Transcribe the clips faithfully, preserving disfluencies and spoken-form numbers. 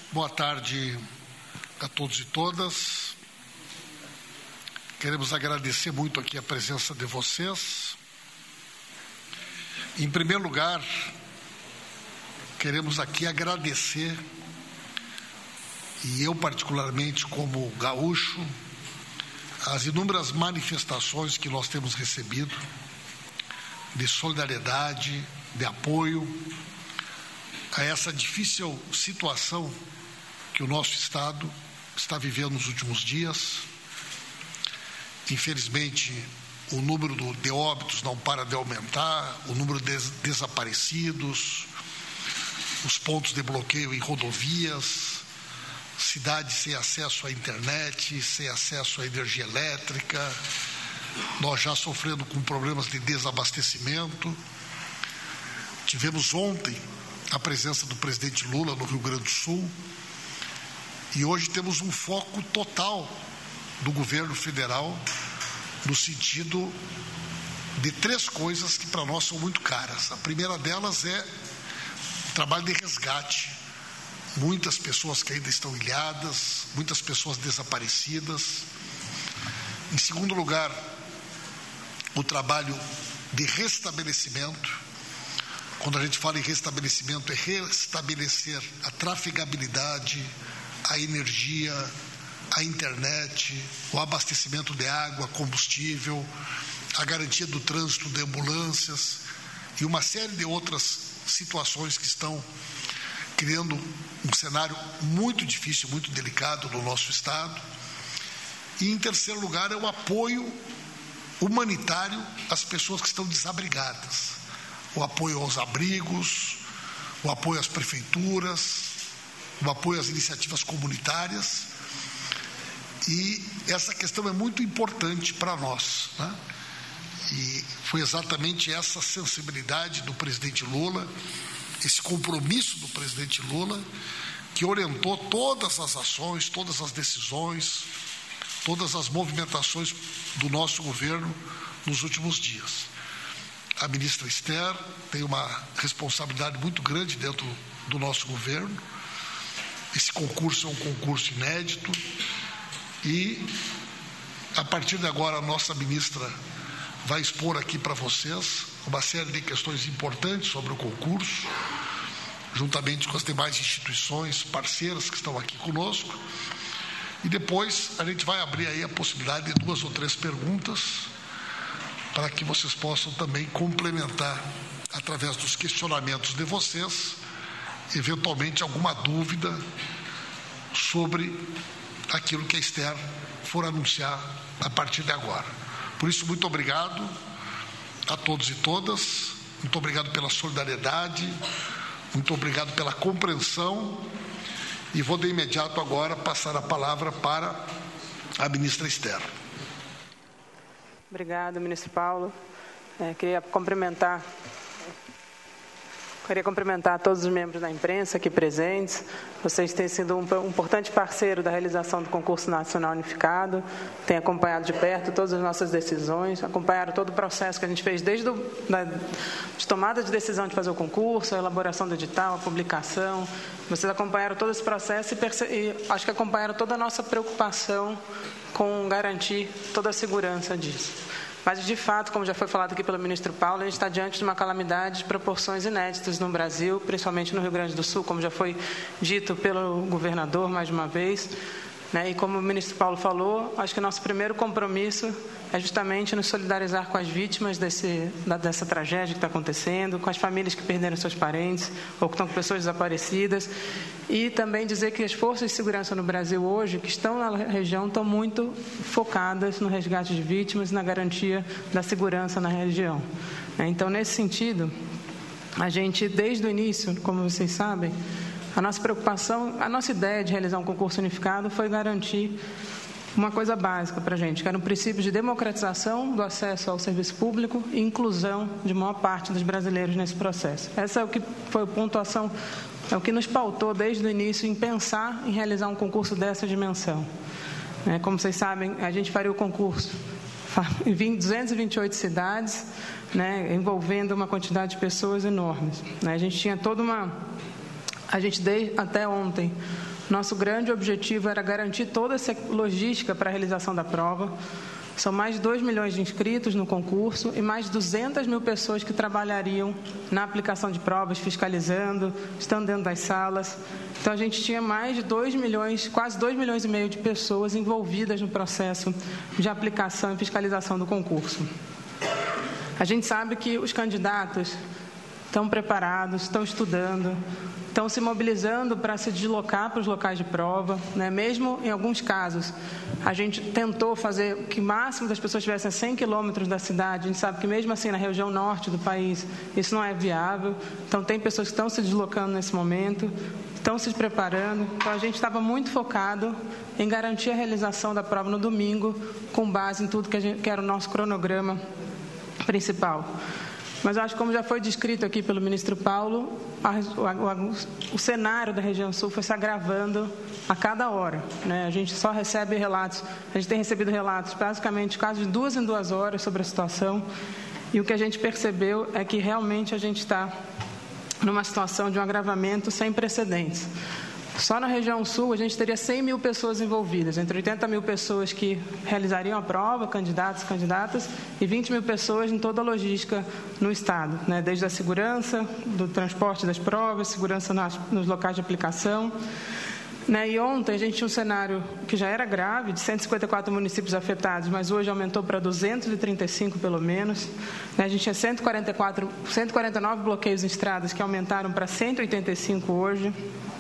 Boa tarde a todos e todas. Queremos agradecer muito aqui a presença de vocês. Em primeiro lugar, queremos aqui agradecer, e eu particularmente como gaúcho, as inúmeras manifestações que nós temos recebido de solidariedade, de apoio a essa difícil situação que o nosso Estado está vivendo nos últimos dias. Infelizmente, o número de óbitos não para de aumentar, o número de desaparecidos, os pontos de bloqueio em rodovias, cidades sem acesso à internet, sem acesso à energia elétrica, nós já sofrendo com problemas de desabastecimento. Tivemos ontem a presença do presidente Lula no Rio Grande do Sul e hoje temos um foco total do governo federal no sentido de três coisas que para nós são muito caras. A primeira delas é o trabalho de resgate. Muitas pessoas que ainda estão ilhadas, muitas pessoas desaparecidas. Em segundo lugar, o trabalho de restabelecimento. Quando a gente fala em restabelecimento, é restabelecer a trafegabilidade, a energia, a internet, o abastecimento de água, combustível, a garantia do trânsito de ambulâncias e uma série de outras situações que estão criando um cenário muito difícil, muito delicado no nosso Estado. E, em terceiro lugar, é o apoio humanitário às pessoas que estão desabrigadas, o apoio aos abrigos, o apoio às prefeituras, o apoio às iniciativas comunitárias. E essa questão é muito importante para nós, né? E foi exatamente essa sensibilidade do presidente Lula, esse compromisso do presidente Lula, que orientou todas as ações, todas as decisões, todas as movimentações do nosso governo nos últimos dias. A ministra Esther tem uma responsabilidade muito grande dentro do nosso governo. Esse concurso é um concurso inédito e, a partir de agora, a nossa ministra vai expor aqui para vocês uma série de questões importantes sobre o concurso, juntamente com as demais instituições parceiras que estão aqui conosco. E depois a gente vai abrir aí a possibilidade de duas ou três perguntas para que vocês possam também complementar, através dos questionamentos de vocês, eventualmente alguma dúvida sobre aquilo que a Esther for anunciar a partir de agora. Por isso, muito obrigado a todos e todas, muito obrigado pela solidariedade, muito obrigado pela compreensão, e vou de imediato agora passar a palavra para a ministra Esther. Obrigada, ministro Paulo. É, queria cumprimentar Queria cumprimentar todos os membros da imprensa aqui presentes. Vocês têm sido um, um importante parceiro da realização do concurso nacional unificado, têm acompanhado de perto todas as nossas decisões, acompanharam todo o processo que a gente fez desde o, da, de tomada de decisão de fazer o concurso, a elaboração do edital, a publicação. Vocês acompanharam todo esse processo e, perce, e acho que acompanharam toda a nossa preocupação com garantir toda a segurança disso. Mas, de fato, como já foi falado aqui pelo ministro Paulo, a gente está diante de uma calamidade de proporções inéditas no Brasil, principalmente no Rio Grande do Sul, como já foi dito pelo governador mais de uma vez. Né? E como o ministro Paulo falou, acho que o nosso primeiro compromisso é justamente nos solidarizar com as vítimas desse, da, dessa tragédia que está acontecendo, com as famílias que perderam seus parentes ou que estão com pessoas desaparecidas, e também dizer que as forças de segurança no Brasil hoje, que estão na região, estão muito focadas no resgate de vítimas e na garantia da segurança na região. Então, nesse sentido, a gente, desde o início, como vocês sabem, a nossa preocupação, a nossa ideia de realizar um concurso unificado foi garantir uma coisa básica para a gente, que era um princípio de democratização do acesso ao serviço público e inclusão de maior parte dos brasileiros nesse processo. Essa é o que foi a pontuação, é o que nos pautou desde o início em pensar em realizar um concurso dessa dimensão. Como vocês sabem, a gente faria o concurso em duzentas e vinte e oito cidades, né, envolvendo uma quantidade de pessoas enormes. A gente tinha toda uma... A gente, desde, até ontem, Nosso grande objetivo era garantir toda essa logística para a realização da prova. São mais de dois milhões de inscritos no concurso e mais de duzentas mil pessoas que trabalhariam na aplicação de provas, fiscalizando, estando dentro das salas. Então, a gente tinha mais de dois milhões, quase dois milhões e meio de pessoas envolvidas no processo de aplicação e fiscalização do concurso. A gente sabe que os candidatos estão preparados, estão estudando, estão se mobilizando para se deslocar para os locais de prova, né? Mesmo em alguns casos, a gente tentou fazer que o máximo das pessoas estivessem a cem quilômetros da cidade. A gente sabe que mesmo assim na região norte do país isso não é viável. Então tem pessoas que estão se deslocando nesse momento, estão se preparando. Então a gente estava muito focado em garantir a realização da prova no domingo, com base em tudo que, a gente, que era o nosso cronograma principal. Mas eu acho que, como já foi descrito aqui pelo ministro Paulo, a, o, o cenário da região sul foi se agravando a cada hora, né? A gente só recebe relatos, a gente tem recebido relatos basicamente quase de duas em duas horas sobre a situação, e o que a gente percebeu é que realmente a gente está numa situação de um agravamento sem precedentes. Só na região sul a gente teria cem mil pessoas envolvidas, entre oitenta mil pessoas que realizariam a prova, candidatos e candidatas, e vinte mil pessoas em toda a logística no estado, né? Desde a segurança, do transporte das provas, segurança nas, nos locais de aplicação. Né? E ontem a gente tinha um cenário que já era grave, de cento e cinquenta e quatro municípios afetados, mas hoje aumentou para duzentos e trinta e cinco pelo menos. Né? A gente tinha cento e quarenta e quatro, cento e quarenta e nove bloqueios em estradas que aumentaram para cento e oitenta e cinco hoje.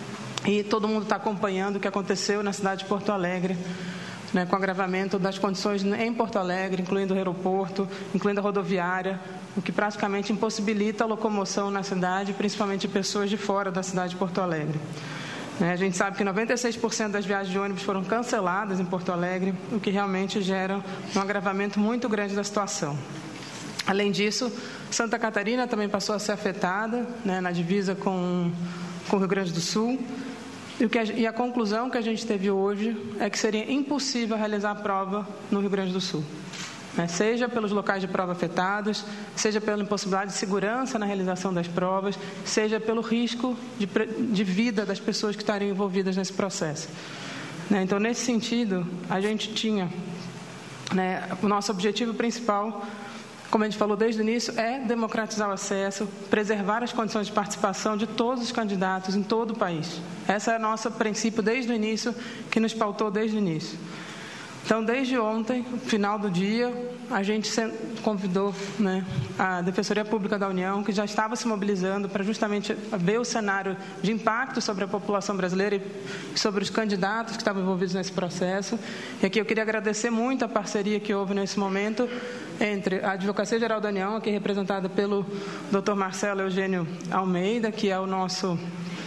E todo mundo está acompanhando o que aconteceu na cidade de Porto Alegre, né, com o agravamento das condições em Porto Alegre, incluindo o aeroporto, incluindo a rodoviária, o que praticamente impossibilita a locomoção na cidade, principalmente de pessoas de fora da cidade de Porto Alegre. A gente sabe que noventa e seis por cento das viagens de ônibus foram canceladas em Porto Alegre, o que realmente gera um agravamento muito grande da situação. Além disso, Santa Catarina também passou a ser afetada, né, na divisa com, com o Rio Grande do Sul. E, o que a, e a conclusão que a gente teve hoje é que seria impossível realizar a prova no Rio Grande do Sul. Né? Seja pelos locais de prova afetados, seja pela impossibilidade de segurança na realização das provas, seja pelo risco de, de vida das pessoas que estariam envolvidas nesse processo. Né? Então, nesse sentido, a gente tinha, né, o nosso objetivo principal, como a gente falou desde o início, é democratizar o acesso, preservar as condições de participação de todos os candidatos em todo o país. Esse é o nosso princípio desde o início, que nos pautou desde o início. Então, desde ontem, final do dia, a gente convidou, né, a Defensoria Pública da União, que já estava se mobilizando para justamente ver o cenário de impacto sobre a população brasileira e sobre os candidatos que estavam envolvidos nesse processo. E aqui eu queria agradecer muito a parceria que houve nesse momento entre a Advocacia Geral da União, aqui representada pelo doutor Marcelo Eugênio Almeida, que é o nosso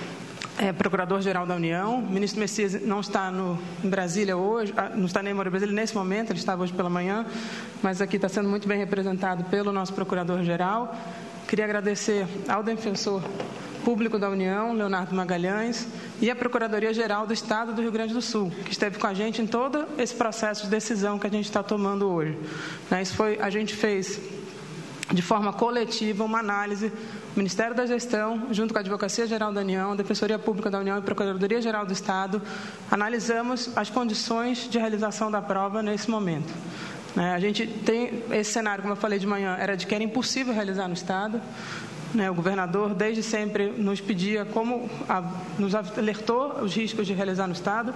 É, Procurador-Geral da União. O ministro Messias não está no, em Brasília hoje, não está nem em Brasília nesse momento, ele estava hoje pela manhã, mas aqui está sendo muito bem representado pelo nosso Procurador-Geral. Queria agradecer ao Defensor Público da União, Leonardo Magalhães, e a Procuradoria-Geral do Estado do Rio Grande do Sul, que esteve com a gente em todo esse processo de decisão que a gente está tomando hoje. Né, isso foi, a gente fez de forma coletiva uma análise. O Ministério da Gestão, junto com a Advocacia Geral da União, a Defensoria Pública da União e a Procuradoria Geral do Estado, analisamos as condições de realização da prova nesse momento. A gente tem esse cenário, como eu falei de manhã, era de que era impossível realizar no Estado. O governador, desde sempre, nos pedia, como a, nos alertou os riscos de realizar no Estado.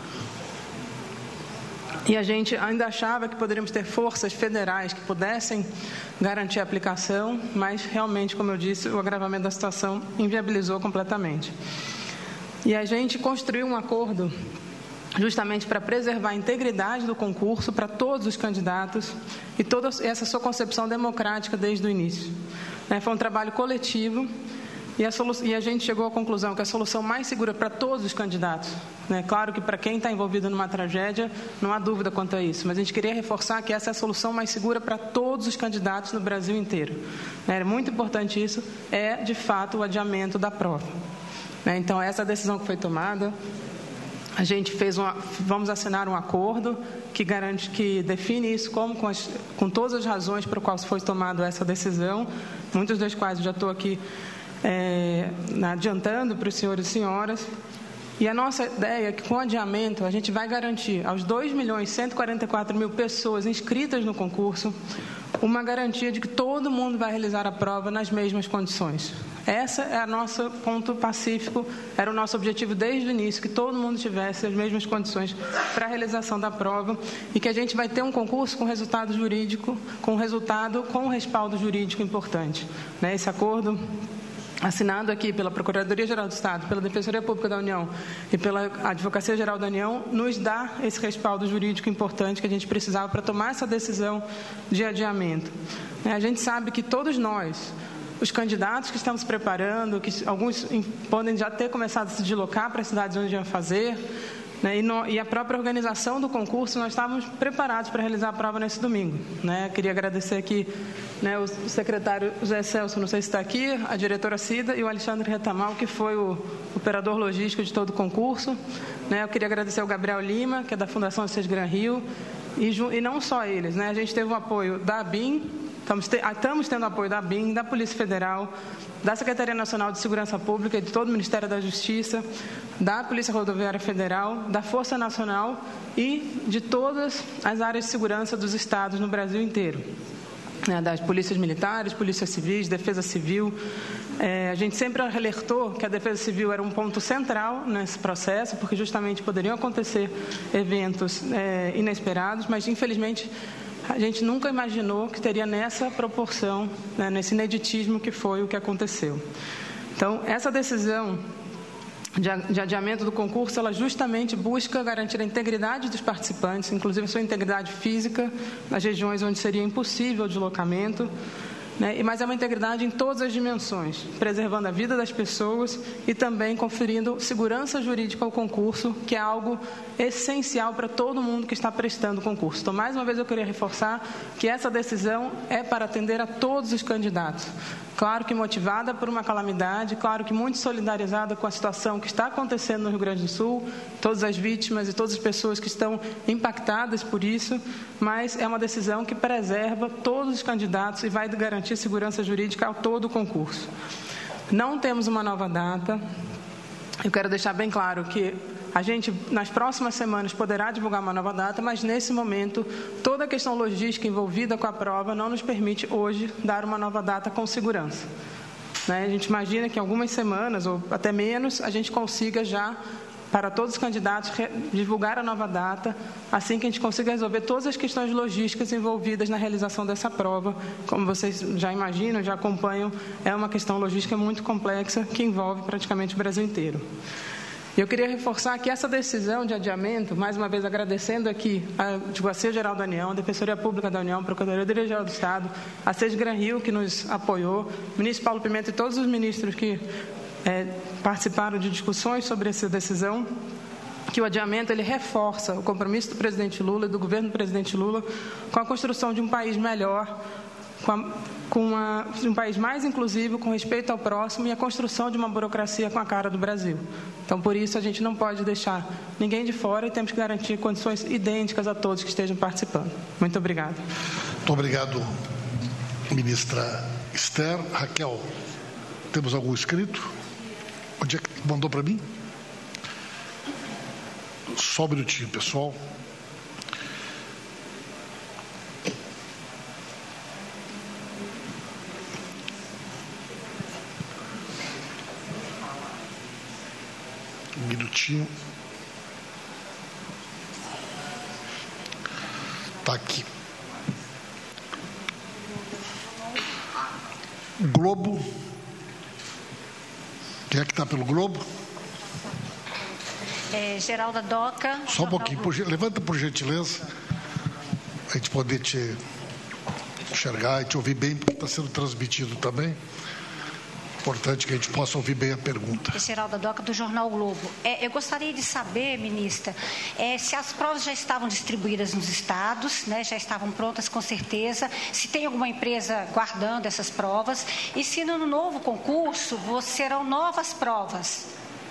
E a gente ainda achava que poderíamos ter forças federais que pudessem garantir a aplicação, mas realmente, como eu disse, o agravamento da situação inviabilizou completamente. E a gente construiu um acordo justamente para preservar a integridade do concurso para todos os candidatos e toda essa sua concepção democrática desde o início. Foi um trabalho coletivo. E a, e a gente chegou à conclusão que a solução mais segura para todos os candidatos, né? Claro que para quem está envolvido numa tragédia, não há dúvida quanto a isso, mas a gente queria reforçar que essa é a solução mais segura para todos os candidatos no Brasil inteiro. É muito importante isso, é de fato o adiamento da prova. Né? Então, essa é a decisão que foi tomada. A gente fez uma, vamos assinar um acordo que garante, que define isso como com, as, com todas as razões por quais foi tomada essa decisão, muitas das quais eu já estou aqui É, adiantando para os senhores e senhoras. E a nossa ideia é que, com o adiamento, a gente vai garantir aos dois milhões cento e quarenta e quatro mil pessoas inscritas no concurso uma garantia de que todo mundo vai realizar a prova nas mesmas condições. Essa é o nosso ponto pacífico, era o nosso objetivo desde o início, que todo mundo tivesse as mesmas condições para a realização da prova e que a gente vai ter um concurso com resultado jurídico, com resultado com respaldo jurídico importante. Esse acordo, assinado aqui pela Procuradoria-Geral do Estado, pela Defensoria Pública da União e pela Advocacia-Geral da União, nos dá esse respaldo jurídico importante que a gente precisava para tomar essa decisão de adiamento. A gente sabe que todos nós, os candidatos que estamos preparando, que alguns podem já ter começado a se deslocar para as cidades onde iam fazer, né, e, no, e a própria organização do concurso, nós estávamos preparados para realizar a prova nesse domingo. Né? Queria agradecer aqui, né, o secretário José Celso, não sei se está aqui, a diretora Cida e o Alexandre Retamal, que foi o operador logístico de todo o concurso. Né? Eu queria agradecer ao Gabriel Lima, que é da Fundação Assis Gran Rio, e, e não só eles. Né? A gente teve o apoio da ABIN, estamos, te, estamos tendo o apoio da ABIN, da Polícia Federal, da Secretaria Nacional de Segurança Pública, de todo o Ministério da Justiça, da Polícia Rodoviária Federal, da Força Nacional e de todas as áreas de segurança dos estados no Brasil inteiro. Né, das polícias militares, polícias civis, defesa civil. É, a gente sempre alertou que a defesa civil era um ponto central nesse processo, porque justamente poderiam acontecer eventos é, inesperados, mas infelizmente a gente nunca imaginou que teria nessa proporção, né, nesse ineditismo que foi o que aconteceu. Então, essa decisão de adiamento do concurso, ela justamente busca garantir a integridade dos participantes, inclusive a sua integridade física, nas regiões onde seria impossível o deslocamento, né? Mas é uma integridade em todas as dimensões, preservando a vida das pessoas e também conferindo segurança jurídica ao concurso, que é algo essencial para todo mundo que está prestando o concurso. Então, mais uma vez, eu queria reforçar que essa decisão é para atender a todos os candidatos. Claro que motivada por uma calamidade, claro que muito solidarizada com a situação que está acontecendo no Rio Grande do Sul, todas as vítimas e todas as pessoas que estão impactadas por isso, mas é uma decisão que preserva todos os candidatos e vai garantir segurança jurídica ao todo o concurso. Não temos uma nova data. Eu quero deixar bem claro que a gente, nas próximas semanas, poderá divulgar uma nova data, mas, nesse momento, toda a questão logística envolvida com a prova não nos permite, hoje, dar uma nova data com segurança. Né? A gente imagina que em algumas semanas, ou até menos, a gente consiga já, para todos os candidatos, divulgar a nova data, assim que a gente consiga resolver todas as questões logísticas envolvidas na realização dessa prova. Como vocês já imaginam, já acompanham, é uma questão logística muito complexa que envolve praticamente o Brasil inteiro. Eu queria reforçar que essa decisão de adiamento, mais uma vez agradecendo aqui a Advocacia-Geral da União, a Defensoria Pública da União, a Procuradoria-Geral do Estado, a Assis Gran Rio, que nos apoiou, o ministro Paulo Pimenta e todos os ministros que é, participaram de discussões sobre essa decisão, que o adiamento ele reforça o compromisso do presidente Lula e do governo do presidente Lula com a construção de um país melhor, com, a, com uma, um país mais inclusivo, com respeito ao próximo e a construção de uma burocracia com a cara do Brasil. Então, por isso, a gente não pode deixar ninguém de fora e temos que garantir condições idênticas a todos que estejam participando. Muito obrigado. Muito obrigado, ministra Esther. Raquel, temos algum escrito? Onde é que mandou para mim? Só um minutinho, pessoal. Um minutinho. Está aqui. Globo. Quem é que está pelo Globo? É, Geralda Doca. Só um pouquinho. Por, levanta, por gentileza. A gente poder te enxergar e te ouvir bem, porque está sendo transmitido também. Importante que a gente possa ouvir bem a pergunta. Geralda Doca, do Jornal Globo. É, eu gostaria de saber, ministra, é, se as provas já estavam distribuídas nos estados, né, já estavam prontas com certeza, se tem alguma empresa guardando essas provas e se no novo concurso serão novas provas.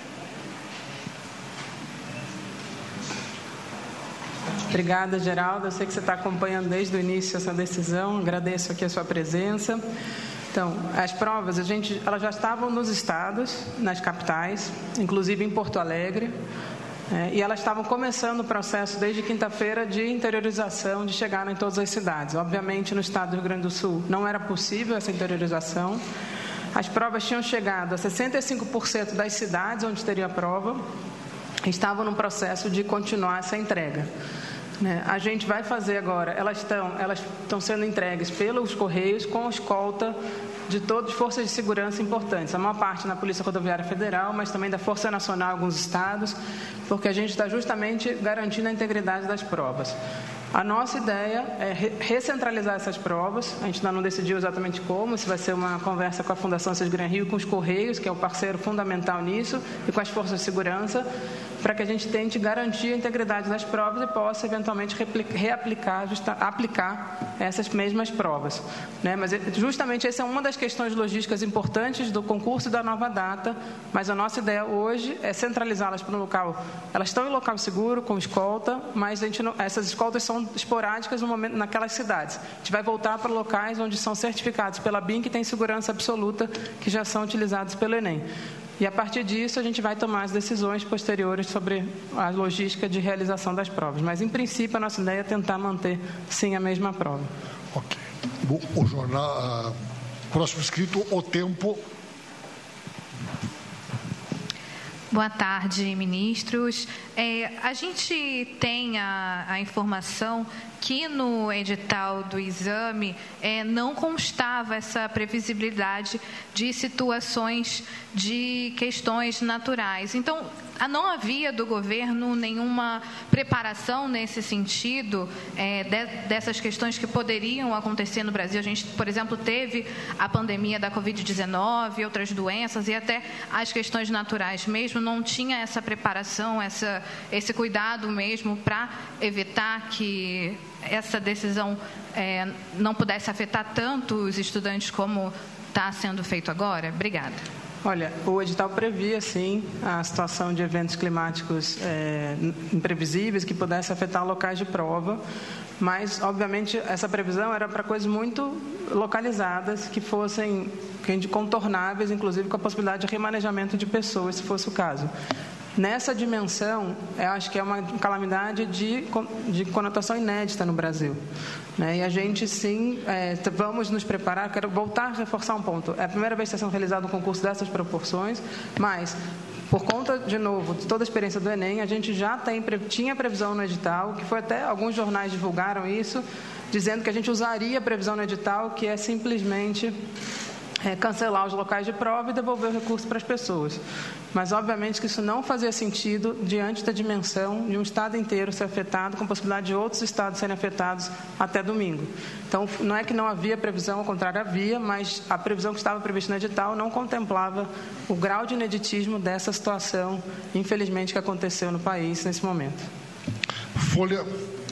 Obrigada, Geralda. Eu sei que você está acompanhando desde o início essa decisão. Agradeço aqui a sua presença. Então, as provas, a gente, elas já estavam nos estados, nas capitais, inclusive em Porto Alegre, é, e elas estavam começando o processo desde quinta-feira de interiorização, de chegar em todas as cidades. Obviamente, no estado do Rio Grande do Sul não era possível essa interiorização. As provas tinham chegado a sessenta e cinco por cento das cidades onde teria a prova, estavam no processo de continuar essa entrega. Né? A gente vai fazer agora, elas estão, elas estão sendo entregues pelos Correios com escolta de todas as forças de segurança importantes, a maior parte na Polícia Rodoviária Federal, mas também da Força Nacional em alguns estados, porque a gente está justamente garantindo a integridade das provas. A nossa ideia é recentralizar essas provas, a gente ainda não decidiu exatamente como, se vai ser uma conversa com a Fundação Assis Gran Rio, com os Correios, que é o parceiro fundamental nisso, e com as forças de segurança, para que a gente tente garantir a integridade das provas e possa eventualmente reaplicar, justa, aplicar essas mesmas provas. Né? Mas justamente essa é uma das questões logísticas importantes do concurso e da nova data, mas a nossa ideia hoje é centralizá-las para um local, elas estão em local seguro, com escolta, mas a gente não, essas escoltas são esporádicas no momento, naquelas cidades. A gente vai voltar para locais onde são certificados pela B I M, que tem segurança absoluta, que já são utilizados pelo Enem. E, a partir disso, a gente vai tomar as decisões posteriores sobre a logística de realização das provas. Mas, em princípio, a nossa ideia é tentar manter, sim, a mesma prova. Ok. Bom, o jornal, uh, próximo escrito, O Tempo. Boa tarde, ministros. É, a gente tem a, a informação que no edital do exame é, não constava essa previsibilidade de situações de questões naturais. Então, não havia do governo nenhuma preparação nesse sentido é, de, dessas questões que poderiam acontecer no Brasil. A gente, por exemplo, teve a pandemia da covid dezenove, outras doenças e até as questões naturais mesmo. Não tinha essa preparação, essa, esse cuidado mesmo para evitar que essa decisão é, não pudesse afetar tanto os estudantes como está sendo feito agora? Obrigada. Olha, o edital previa, sim, a situação de eventos climáticos é, imprevisíveis que pudessem afetar locais de prova, mas, obviamente, essa previsão era para coisas muito localizadas, que fossem contornáveis, inclusive com a possibilidade de remanejamento de pessoas, se fosse o caso. Nessa dimensão, eu acho que é uma calamidade de, de conotação inédita no Brasil. Né? E a gente, sim, é, vamos nos preparar. Quero voltar a reforçar um ponto. É a primeira vez que está sendo realizado um concurso dessas proporções, mas, por conta, de novo, de toda a experiência do Enem, a gente já tem, tinha previsão no edital, que foi até, alguns jornais divulgaram isso, dizendo que a gente usaria a previsão no edital, que é simplesmente é, cancelar os locais de prova e devolver o recurso para as pessoas. Mas, obviamente, que isso não fazia sentido diante da dimensão de um estado inteiro ser afetado, com possibilidade de outros estados serem afetados até domingo. Então, não é que não havia previsão, ao contrário, havia, mas a previsão que estava prevista no edital não contemplava o grau de ineditismo dessa situação, infelizmente, que aconteceu no país nesse momento. Folha.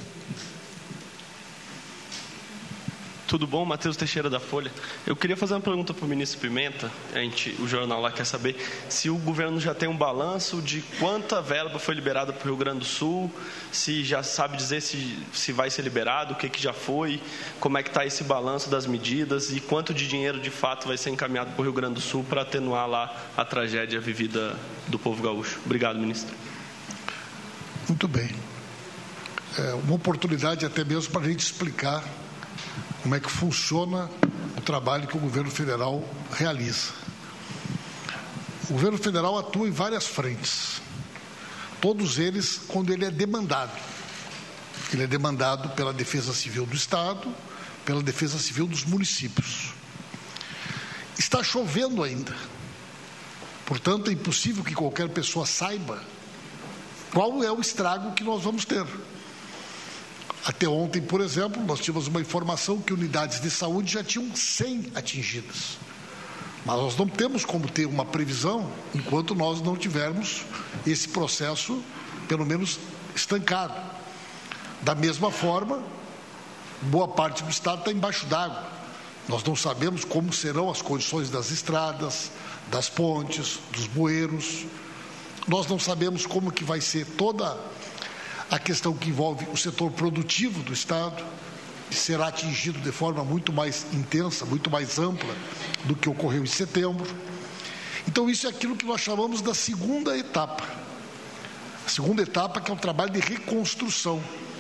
Tudo bom? Matheus Teixeira, da Folha. Eu queria fazer uma pergunta para o ministro Pimenta. A gente, o jornal lá quer saber se o governo já tem um balanço de quanta verba foi liberada para o Rio Grande do Sul, se já sabe dizer se, se vai ser liberado, o que, que já foi, como é que está esse balanço das medidas e quanto de dinheiro, de fato, vai ser encaminhado para o Rio Grande do Sul para atenuar lá a tragédia vivida do povo gaúcho. Obrigado, ministro. Muito bem. É uma oportunidade até mesmo para a gente explicar como é que funciona o trabalho que o governo federal realiza. O governo federal atua em várias frentes, todos eles quando ele é demandado. Ele é demandado pela Defesa Civil do Estado, pela Defesa Civil dos municípios. Está chovendo ainda, portanto é impossível que qualquer pessoa saiba qual é o estrago que nós vamos ter. Até ontem, por exemplo, nós tínhamos uma informação que unidades de saúde já tinham cem atingidas. Mas nós não temos como ter uma previsão enquanto nós não tivermos esse processo, pelo menos, estancado. Da mesma forma, boa parte do estado está embaixo d'água. Nós não sabemos como serão as condições das estradas, das pontes, dos bueiros. Nós não sabemos como que vai ser toda a questão que envolve o setor produtivo do estado. será atingido de forma muito mais intensa, muito mais ampla do que ocorreu em setembro. Então, isso é aquilo que nós chamamos da segunda etapa. A segunda etapa, que é o trabalho de reconstrução.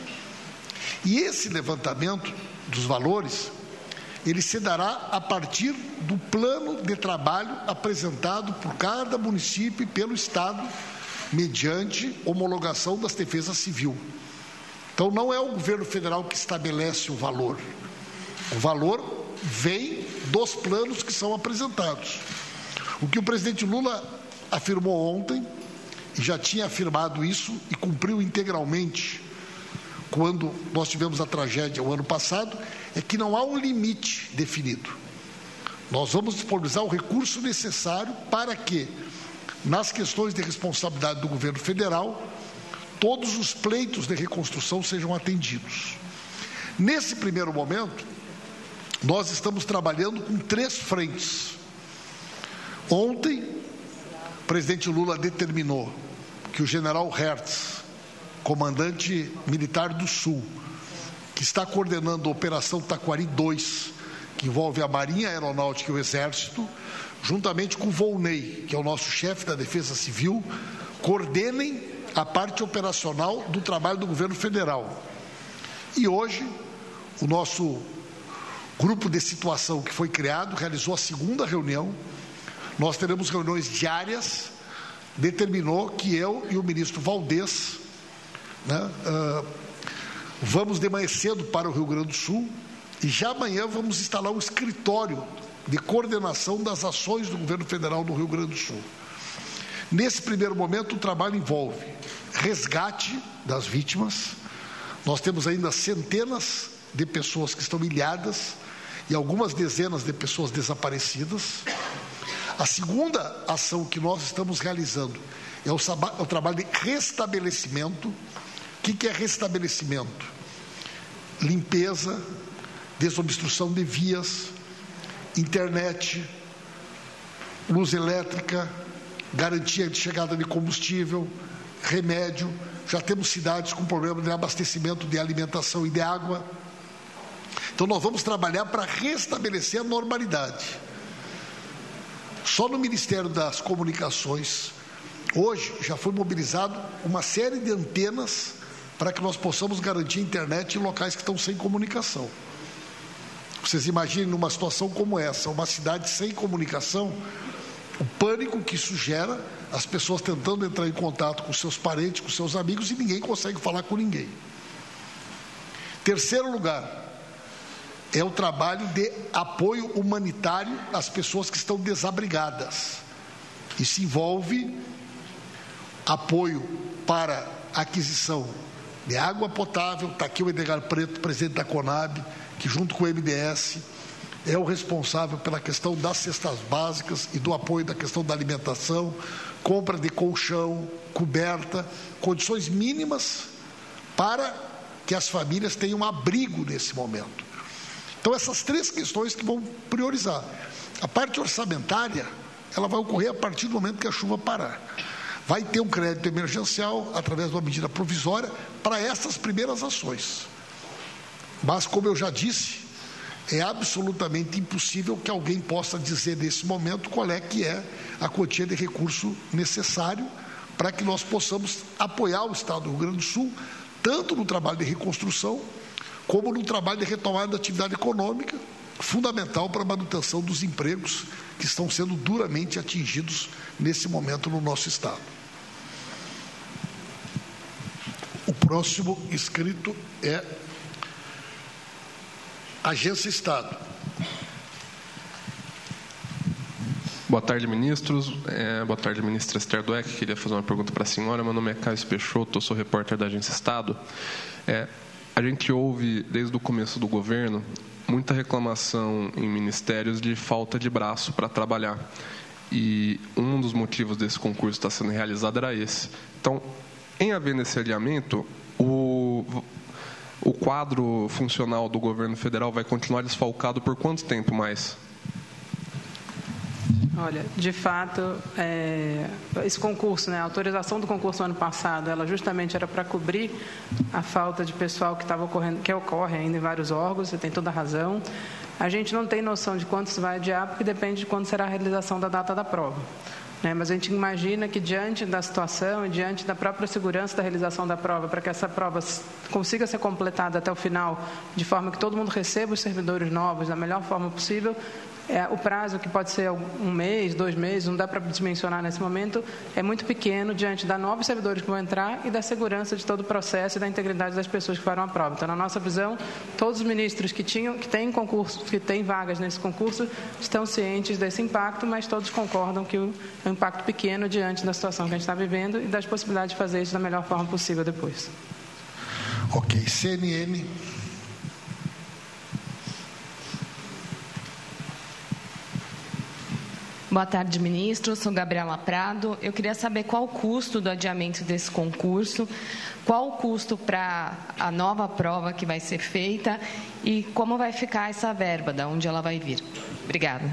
E esse levantamento dos valores, ele se dará a partir do plano de trabalho apresentado por cada município e pelo Estado, mediante homologação das defesas civil. Então, não é o governo federal que estabelece o valor. O valor vem dos planos que são apresentados. O que o presidente Lula afirmou ontem, e já tinha afirmado isso e cumpriu integralmente quando nós tivemos a tragédia o ano passado, é que não há um limite definido. Nós vamos disponibilizar o recurso necessário para que, nas questões de responsabilidade do governo federal, todos os pleitos de reconstrução sejam atendidos. Nesse primeiro momento, nós estamos trabalhando com três frentes. Ontem, o presidente Lula determinou que o general Hertz, comandante militar do Sul, que está coordenando a Operação Taquari dois, que envolve a Marinha, a Aeronáutica e o Exército, juntamente com o Volney, que é o nosso chefe da Defesa Civil, coordenem a parte operacional do trabalho do governo federal. E hoje, o nosso grupo de situação que foi criado realizou a segunda reunião. Nós teremos reuniões diárias. Determinou que eu e o ministro Valdez, né, uh, vamos de manhã cedo para o Rio Grande do Sul e já amanhã vamos instalar um escritório de coordenação das ações do governo federal no Rio Grande do Sul. Nesse primeiro momento, o trabalho envolve resgate das vítimas. Nós temos ainda centenas de pessoas que estão ilhadas e algumas dezenas de pessoas desaparecidas. A segunda ação que nós estamos realizando é o, o trabalho de restabelecimento. O que, que é restabelecimento? Limpeza, desobstrução de vias, internet, luz elétrica, garantia de chegada de combustível, remédio. Já temos cidades com problema de abastecimento de alimentação e de água. Então, nós vamos trabalhar para restabelecer a normalidade. Só no Ministério das Comunicações, hoje, já foi mobilizado uma série de antenas para que nós possamos garantir a internet em locais que estão sem comunicação. Vocês imaginem numa situação como essa, uma cidade sem comunicação, o pânico que isso gera, as pessoas tentando entrar em contato com seus parentes, com seus amigos e ninguém consegue falar com ninguém. Terceiro lugar, é o trabalho de apoio humanitário às pessoas que estão desabrigadas. Isso envolve apoio para aquisição de água potável. Está aqui o Edgar Preto, presidente da Conab, que junto com o M D S é o responsável pela questão das cestas básicas e do apoio da questão da alimentação, compra de colchão, coberta, condições mínimas para que as famílias tenham um abrigo nesse momento. Então, essas três questões que vão priorizar. A parte orçamentária, ela vai ocorrer a partir do momento que a chuva parar. Vai ter um crédito emergencial, através de uma medida provisória, para essas primeiras ações. Mas, como eu já disse, é absolutamente impossível que alguém possa dizer nesse momento qual é que é a quantia de recurso necessário para que nós possamos apoiar o Estado do Rio Grande do Sul, tanto no trabalho de reconstrução, como no trabalho de retomada da atividade econômica, fundamental para a manutenção dos empregos que estão sendo duramente atingidos nesse momento no nosso Estado. O próximo inscrito é Agência Estado. Boa tarde, ministros. É, boa tarde, ministra Esther Dweck. Queria fazer uma pergunta para a senhora. Meu nome é Caio Peixoto, eu sou repórter da Agência Estado. É, a gente ouve, desde o começo do governo, muita reclamação em ministérios de falta de braço para trabalhar. E um dos motivos desse concurso estar sendo realizado era esse. Então, em havendo esse alinhamento, o, o quadro funcional do governo federal vai continuar desfalcado por quanto tempo mais? Olha, de fato, é, esse concurso, né, a autorização do concurso ano passado, ela justamente era para cobrir a falta de pessoal que estava ocorrendo, que ocorre ainda em vários órgãos, você tem toda a razão. A gente não tem noção de quanto isso vai adiar, porque depende de quando será a realização da data da prova. Né, mas a gente imagina que, diante da situação e diante da própria segurança da realização da prova, para que essa prova consiga ser completada até o final, de forma que todo mundo receba os servidores novos da melhor forma possível, é, o prazo, que pode ser um mês, dois meses, não dá para dimensionar nesse momento, é muito pequeno diante da novos servidores que vão entrar e da segurança de todo o processo e da integridade das pessoas que farão a prova. Então, na nossa visão, todos os ministros que, tinham, que têm concurso, que têm vagas nesse concurso estão cientes desse impacto, mas todos concordam que o, é um impacto pequeno diante da situação que a gente está vivendo e das possibilidades de fazer isso da melhor forma possível depois. Ok. C N N. Boa tarde, ministro. Sou Gabriela Prado. Eu queria saber qual o custo do adiamento desse concurso, qual o custo para a nova prova que vai ser feita e como vai ficar essa verba, de onde ela vai vir. Obrigada.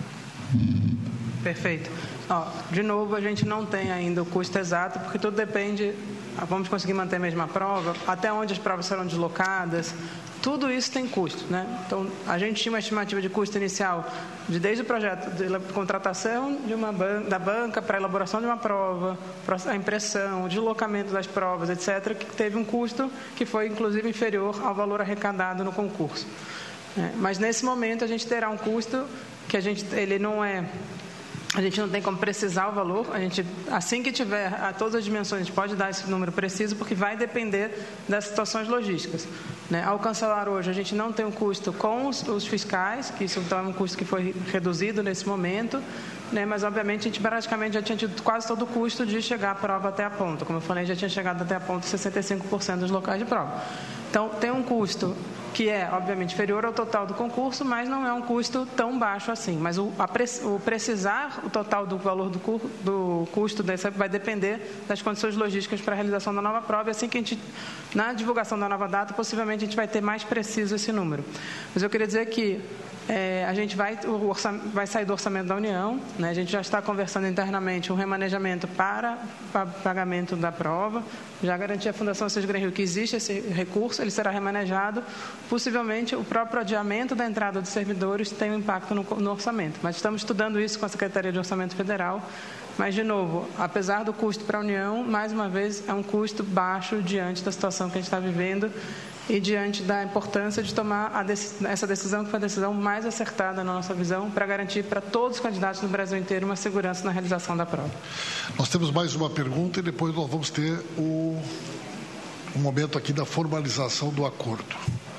Perfeito. Ó, de novo, a gente não tem ainda o custo exato, porque tudo depende, vamos conseguir manter a mesma prova, até onde as provas serão deslocadas, tudo isso tem custo, né? Então, a gente tinha uma estimativa de custo inicial, de desde o projeto de contratação de uma ban- da banca para a elaboração de uma prova, a impressão, o deslocamento das provas, etcétera, que teve um custo que foi, inclusive, inferior ao valor arrecadado no concurso. É, mas, nesse momento, a gente terá um custo que a gente, ele não é... A gente não tem como precisar o valor, a gente, assim que tiver a todas as dimensões, a gente pode dar esse número preciso, porque vai depender das situações logísticas. Né? Ao cancelar hoje, a gente não tem um custo com os, os fiscais, que isso então é um custo que foi reduzido nesse momento, né? Mas obviamente a gente praticamente já tinha tido quase todo o custo de chegar a prova até a ponta. Como eu falei, já tinha chegado até a ponta sessenta e cinco por cento dos locais de prova. Então, tem um custo que é, obviamente, inferior ao total do concurso, mas não é um custo tão baixo assim. Mas o, a, o precisar, o total do valor do, cur, do custo dessa vai depender das condições logísticas para a realização da nova prova. E assim que a gente, na divulgação da nova data, possivelmente a gente vai ter mais preciso esse número. Mas eu queria dizer que É, a gente vai, o orçamento, vai sair do orçamento da União, né? A gente já está conversando internamente um remanejamento para, para pagamento da prova, já garanti à Fundação Assis Green Rio que existe esse recurso, ele será remanejado, possivelmente o próprio adiamento da entrada dos servidores tem um impacto no, no orçamento, mas estamos estudando isso com a Secretaria de Orçamento Federal, mas de novo, apesar do custo para a União, mais uma vez é um custo baixo diante da situação que a gente está vivendo e diante da importância de tomar a dec- essa decisão, que foi a decisão mais acertada na nossa visão, para garantir para todos os candidatos no Brasil inteiro uma segurança na realização da prova. Nós temos mais uma pergunta e depois nós vamos ter o, o momento aqui da formalização do acordo.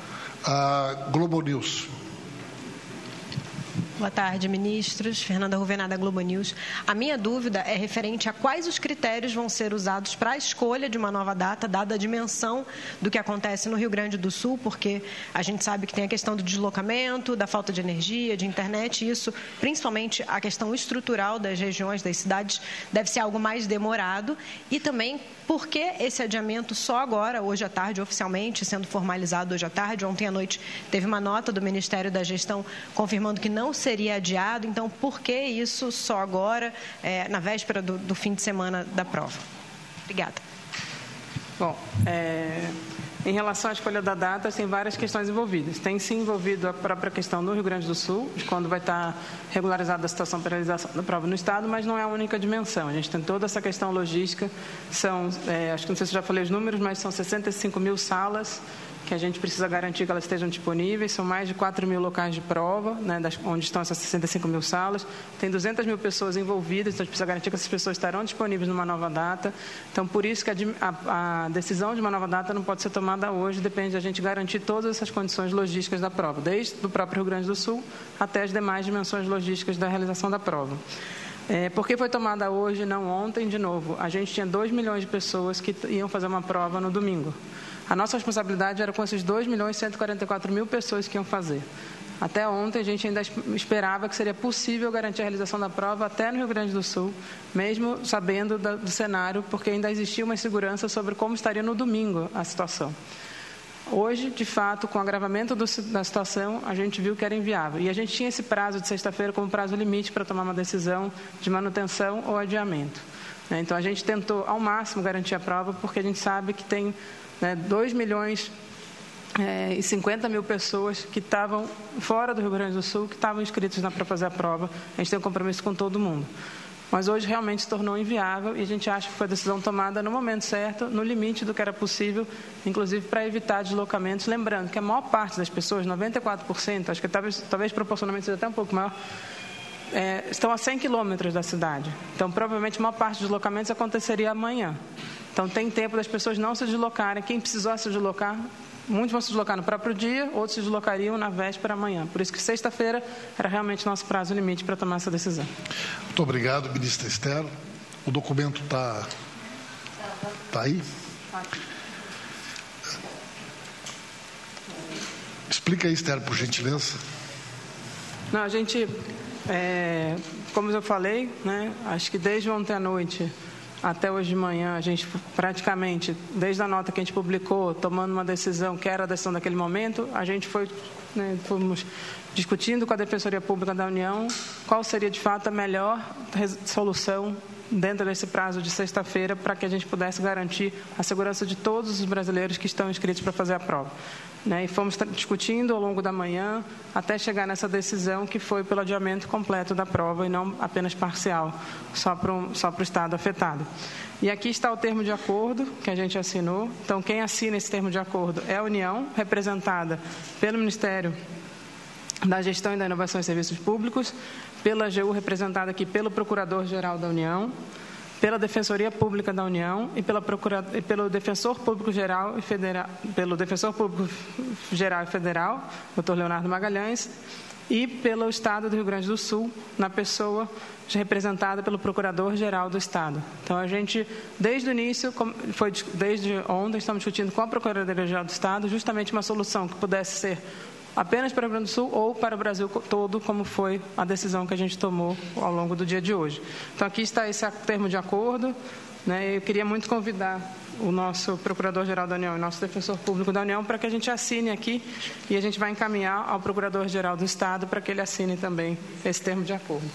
A Globo News. Boa tarde, ministros. Fernanda Ruvenada, Globo News. A minha dúvida é referente a quais os critérios vão ser usados para a escolha de uma nova data, dada a dimensão do que acontece no Rio Grande do Sul, porque a gente sabe que tem a questão do deslocamento, da falta de energia, de internet, e isso, principalmente a questão estrutural das regiões, das cidades, deve ser algo mais demorado. E também, por que esse adiamento só agora, hoje à tarde, oficialmente, sendo formalizado hoje à tarde? Ontem à noite teve uma nota do Ministério da Gestão confirmando que não seria adiado. Então, por que isso só agora, é, na véspera do, do fim de semana da prova? Obrigada. Bom, é, em relação à escolha da data, tem várias questões envolvidas. Tem sim envolvido a própria questão no Rio Grande do Sul, de quando vai estar regularizada a situação para a realização da prova no Estado, mas não é a única dimensão. A gente tem toda essa questão logística, são, é, acho que não sei se já falei os números, mas são sessenta e cinco mil salas que a gente precisa garantir que elas estejam disponíveis. São mais de quatro mil locais de prova, né, das, onde estão essas sessenta e cinco mil salas. Tem duzentas mil pessoas envolvidas, então a gente precisa garantir que essas pessoas estarão disponíveis numa nova data. Então, por isso que a, a, a decisão de uma nova data não pode ser tomada hoje, depende de a gente garantir todas essas condições logísticas da prova, desde o próprio Rio Grande do Sul até as demais dimensões logísticas da realização da prova. É, por que foi tomada hoje e não ontem? De novo, a gente tinha dois milhões de pessoas que iam fazer uma prova no domingo. A nossa responsabilidade era com esses dois milhões e cento e quarenta e quatro mil pessoas que iam fazer. Até ontem, a gente ainda esperava que seria possível garantir a realização da prova até no Rio Grande do Sul, mesmo sabendo do cenário, porque ainda existia uma insegurança sobre como estaria no domingo a situação. Hoje, de fato, com o agravamento do, da situação, a gente viu que era inviável. E a gente tinha esse prazo de sexta-feira como prazo limite para tomar uma decisão de manutenção ou adiamento. Então, a gente tentou, ao máximo, garantir a prova, porque a gente sabe que tem né, dois milhões e cinquenta mil pessoas que estavam fora do Rio Grande do Sul, que estavam inscritos para fazer a prova. A gente tem um compromisso com todo mundo. Mas hoje realmente se tornou inviável e a gente acha que foi a decisão tomada no momento certo, no limite do que era possível, inclusive para evitar deslocamentos. Lembrando que a maior parte das pessoas, noventa e quatro por cento, acho que talvez, talvez proporcionalmente seja até um pouco maior, é, estão a cem quilômetros da cidade. Então, provavelmente, a maior parte dos deslocamentos aconteceria amanhã. Então, tem tempo das pessoas não se deslocarem. Quem precisou se deslocar, muitos vão se deslocar no próprio dia, outros se deslocariam na véspera amanhã. Por isso que sexta-feira era realmente nosso prazo limite para tomar essa decisão. Muito obrigado, ministra Esther. O documento está tá aí? Explica aí, Esther, por gentileza. Não, a gente, é, como eu falei, né, acho que desde ontem à noite até hoje de manhã, a gente praticamente, desde a nota que a gente publicou, tomando uma decisão que era a decisão daquele momento, a gente foi, né, fomos discutindo com a Defensoria Pública da União qual seria, de fato, a melhor solução dentro desse prazo de sexta-feira para que a gente pudesse garantir a segurança de todos os brasileiros que estão inscritos para fazer a prova. Né, e fomos discutindo ao longo da manhã até chegar nessa decisão que foi pelo adiamento completo da prova e não apenas parcial, só para o só para o estado afetado. E aqui está o termo de acordo que a gente assinou. Então, quem assina esse termo de acordo é a União, representada pelo Ministério da Gestão e da Inovação em Serviços Públicos, pela A G U, representada aqui pelo Procurador-Geral da União, pela Defensoria Pública da União e, pela Procura... e pelo Defensor Público Geral e Federal, pelo Defensor Público Geral e Federal, doutor Leonardo Magalhães, e pelo Estado do Rio Grande do Sul, na pessoa representada pelo Procurador-Geral do Estado. Então, a gente, desde o início, foi, desde ontem, estamos discutindo com a Procuradoria-Geral do Estado justamente uma solução que pudesse ser apenas para o Rio Grande do Sul ou para o Brasil todo, como foi a decisão que a gente tomou ao longo do dia de hoje. Então, aqui está esse termo de acordo. Né? Eu queria muito convidar o nosso Procurador-Geral da União e nosso Defensor Público da União para que a gente assine aqui e a gente vai encaminhar ao Procurador-Geral do Estado para que ele assine também esse termo de acordo.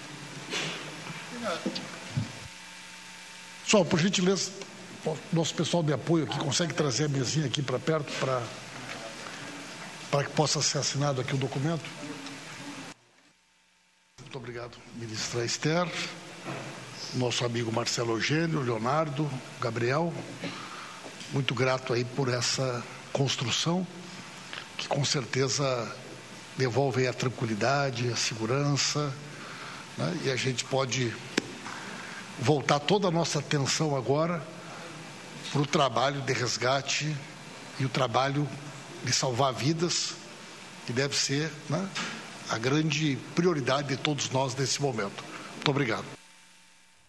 Só, por gentileza, nosso pessoal de apoio aqui consegue trazer a mesinha aqui para perto para... para que possa ser assinado aqui o documento. Muito obrigado, ministra Esther, nosso amigo Marcelo Eugênio, Leonardo, Gabriel. Muito grato aí por essa construção, que com certeza devolve a tranquilidade, a segurança, né? E a gente pode voltar toda a nossa atenção agora para o trabalho de resgate e o trabalho de salvar vidas, que deve ser, né, a grande prioridade de todos nós nesse momento. Muito obrigado.